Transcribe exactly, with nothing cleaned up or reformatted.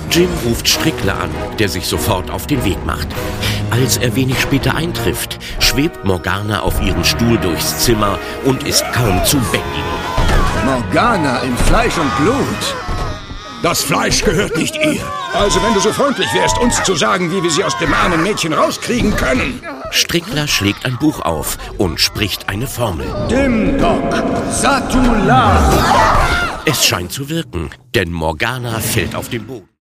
Jim ruft Strickler an, der sich sofort auf den Weg macht. Als er wenig später eintrifft, schwebt Morgana auf ihrem Stuhl durchs Zimmer und ist kaum zu bändigen. Morgana in Fleisch und Blut? Das Fleisch gehört nicht ihr. Also wenn du so freundlich wärst, uns zu sagen, wie wir sie aus dem armen Mädchen rauskriegen können. Strickler schlägt ein Buch auf und spricht eine Formel. Dimdok Satula. Es scheint zu wirken, denn Morgana fällt auf den Boden.